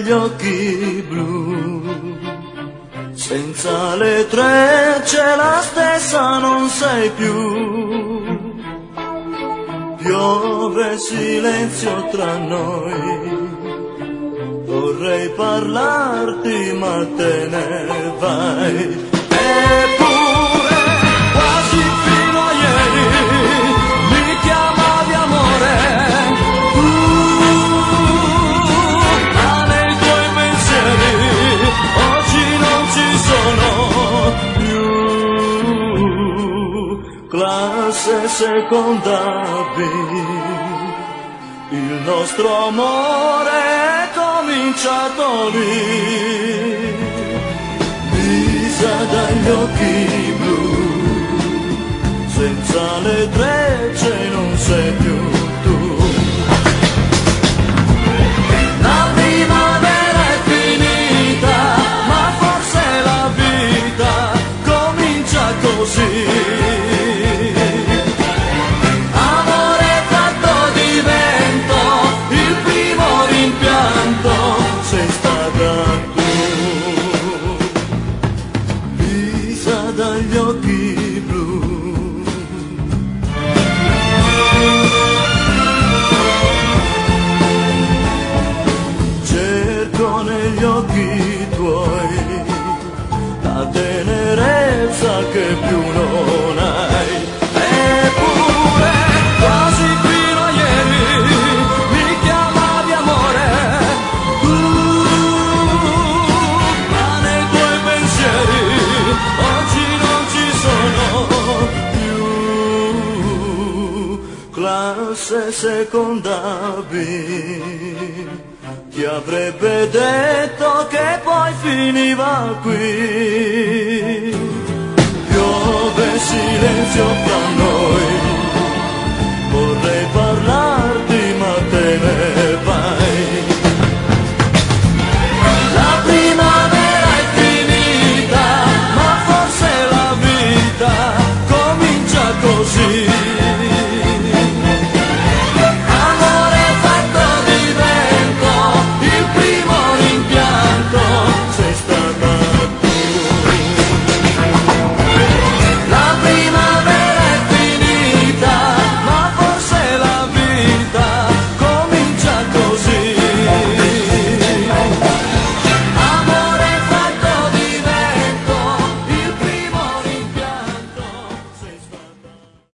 dagli occhi blu. Senza le tre c'è la stessa, non sei più. Piove silenzio tra noi, vorrei parlarti ma te ne vai. Eppure quasi fino a ieri mi chiamavi amore, tu, ma nei tuoi pensieri oggi non ci sono più. Classe seconda B, il nostro amore è cominciato lì. Visa dagli occhi blu, senza le trecce non sei più tu. La primavera è finita, ma forse la vita comincia così. Sei stata tu, visa dagli occhi blu. Cerco negli occhi tuoi la tenerezza che più non hai. Eppure quasi fino a ieri mi chiamavi amore, oggi non ci sono più. Classe seconda B, chi avrebbe detto che poi finiva qui? Piove silenzio fra